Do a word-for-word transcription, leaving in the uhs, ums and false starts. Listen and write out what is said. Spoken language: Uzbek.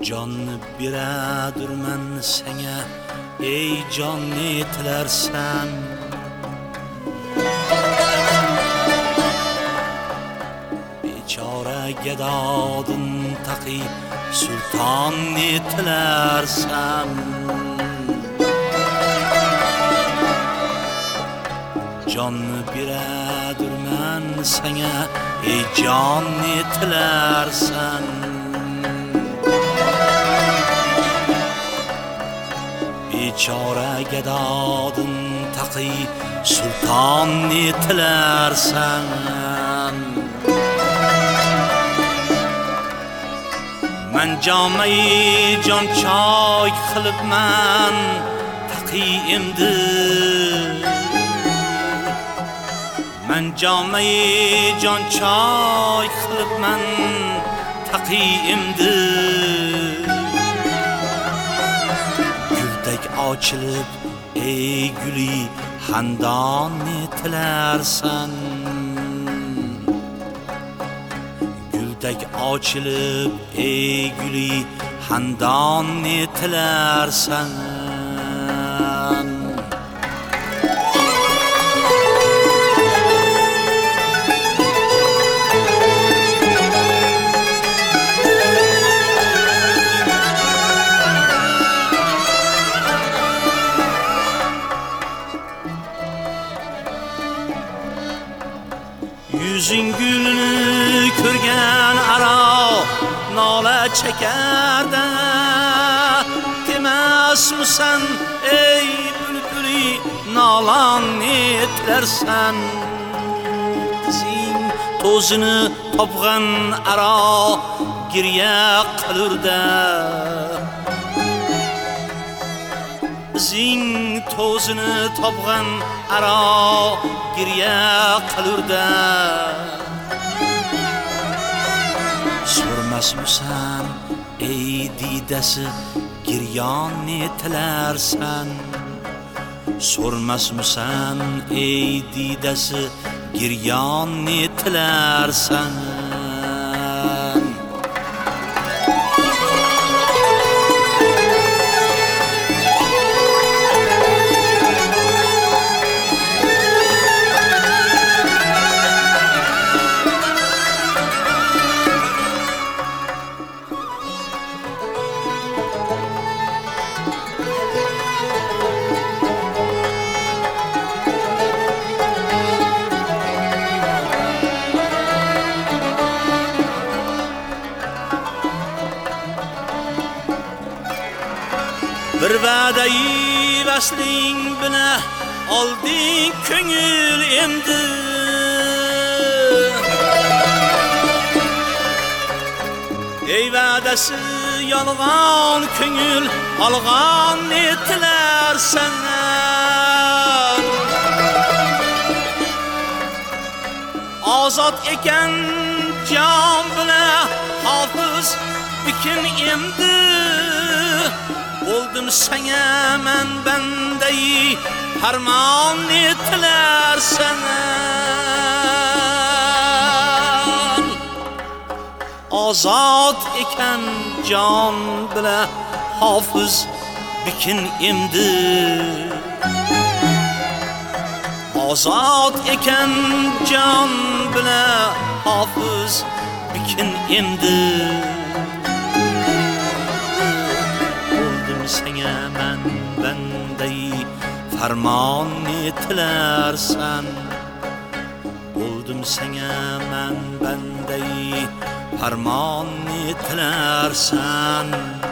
Jonni beradurman senga ey jonni tilarsan bechora gadodin taqi sultonni tilarsan jonni beradurman senga ey jonni tilarsan bechora gadodin taqi sultonni tilarsan man jomai jon choy qilibman taqi endi man jomai jon choy qilibman taqi endi ochilib ey guli xandonni tilarsan guldek ochilib ey guli xandonni tilarsan Yüzün gülünü ko'rgan aro nola chekarda demasmisan ey bulbuli nolonni tilarsan qizing to'zini topgan aro girya qilurda qizing to'zini topgan aro girya qilurda so'rmasmisan ey diydasi giryonni tilarsan so'rmasmisan ey diydasi giryonni tilarsan bir va'dayi vasling bilan olding ko'ngil endi ey va'dasi yolg'on ko'ngil olg'onni tilarsan ozod ekan jon bilan hofiz bikin endi Oldum sana men bendeyi harmonni tilarsan Ozod ekan jon bilan hofiz bikin endi Ozod ekan jon bilan hofiz bikin endi Senga men bendeyi farmonni tilarsan Oldum senga men bendeyi farmonni tilarsan